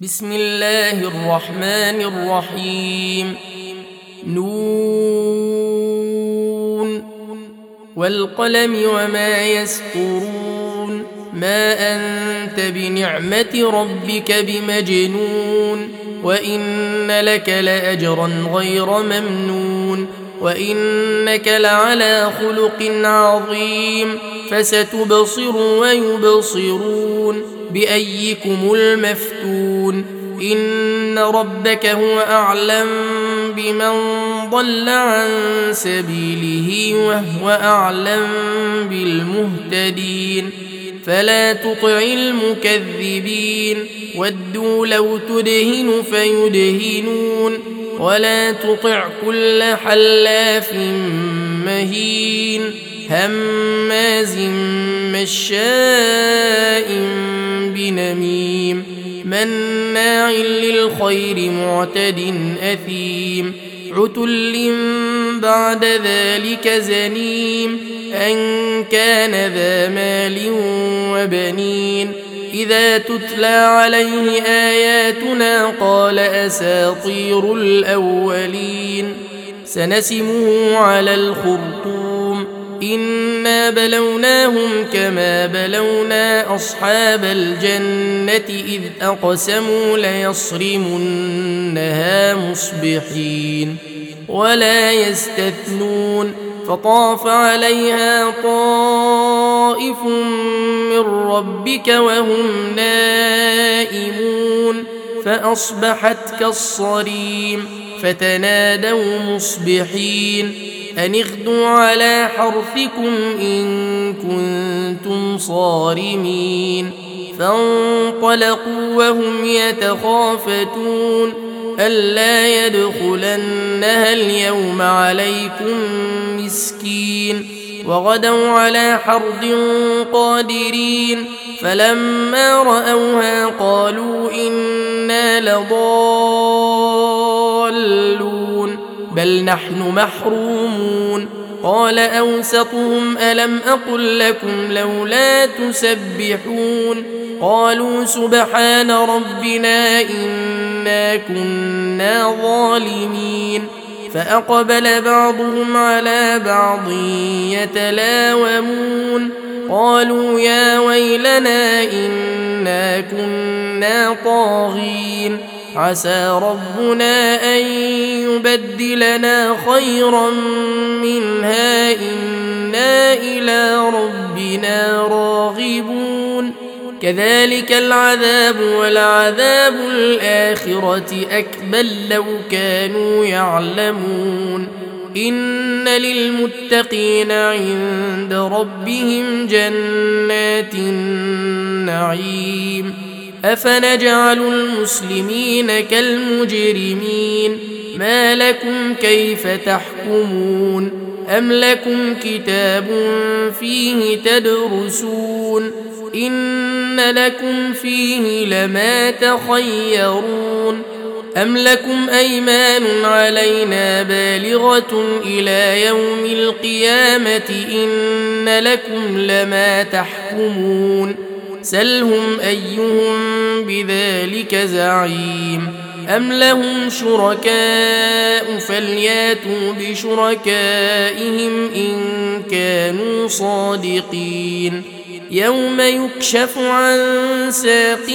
بسم الله الرحمن الرحيم. نون والقلم وما يسطرون. ما أنت بنعمة ربك بمجنون. وإن لك لأجرا غير ممنون. وإنك لعلى خلق عظيم. فستبصر ويبصرون بأيكم المفتون. إن ربك هو أعلم بمن ضل عن سبيله وهو أعلم بالمهتدين. فلا تطع المكذبين. ودوا لو تدهن فيدهنون. ولا تطع كل حلاف مهين هماز مشاء بنميم مناع للخير معتد أثيم عتل بعد ذلك زنيم أن كان ذا مال وبنين. إذا تتلى عليه آياتنا قال أساطير الأولين. سنسمه على الخرطوم. إنا بلوناهم كما بلونا أصحاب الجنة إذ أقسموا ليصرمنها مصبحين ولا يستثنون. فطاف عليها طائف من ربك وهم نائمون فأصبحت كالصريم. فتنادوا مصبحين أن اغدوا على حرثكم إن كنتم صارمين. فانطلقوا وهم يتخافتون ألا يدخلنها اليوم عليكم مسكين. وغدوا على حرد قادرين. فلما رأوها قالوا إنا لضالون بل نحن محرومون. قال أوسطهم ألم أقل لكم لولا تسبحون. قالوا سبحان ربنا إنا كنا ظالمين. فأقبل بعضهم على بعض يتلاومون قالوا يا ويلنا إنا كنا طاغين. عسى ربنا أن يبدلنا خيرا منها إنا إلى ربنا راغبون. كذلك العذاب ولعذاب الآخرة أكبر لو كانوا يعلمون. إن للمتقين عند ربهم جنات النعيم. أفنجعل المسلمين كالمجرمين. ما لكم كيف تحكمون. أم لكم كتاب فيه تدرسون. إن لكم فيه لما تخيرون. أم لكم أيمان علينا بالغة إلى يوم القيامة إن لكم لما تحكمون. سلهم أيهم بذلك زعيم. أم لهم شركاء فلياتوا بشركائهم إن كانوا صادقين. يوم يكشف عن ساق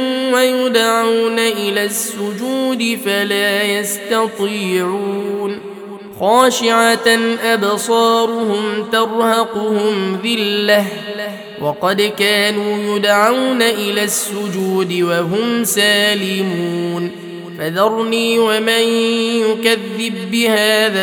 ويدعون إلى السجود فلا يستطيعون. خاشعة أبصارهم ترهقهم ذلة وقد كانوا يدعون إلى السجود وهم سالمون. فذرني ومن يكذب بهذا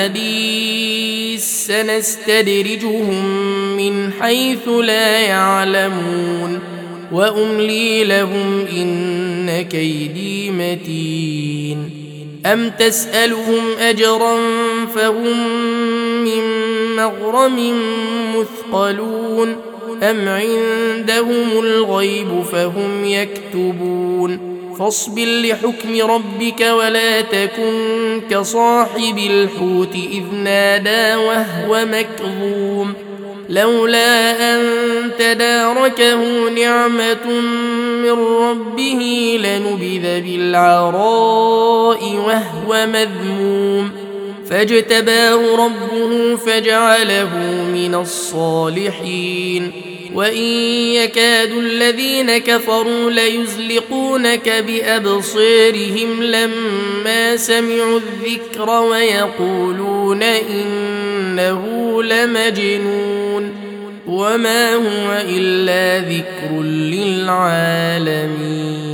الحديث سنستدرجهم من حيث لا يعلمون وأملي لهم إن كيدي متين. أم تسألهم أجرا فهم من مغرم مثقلون أم عندهم الغيب فهم يكتبون. فاصبر لحكم ربك ولا تكن كصاحب الحوت إذ نادى وهو مكظوم لولا أن تداركه نعمة من ربه لنبذ بالعراء وهو مذموم فاجتباه ربه فجعله من الصالحين وإن يكاد الذين كفروا ليزلقونك بأبصارهم لما سمعوا الذكر ويقولون إنه لمجنون وما هو إلا ذكر للعالمين.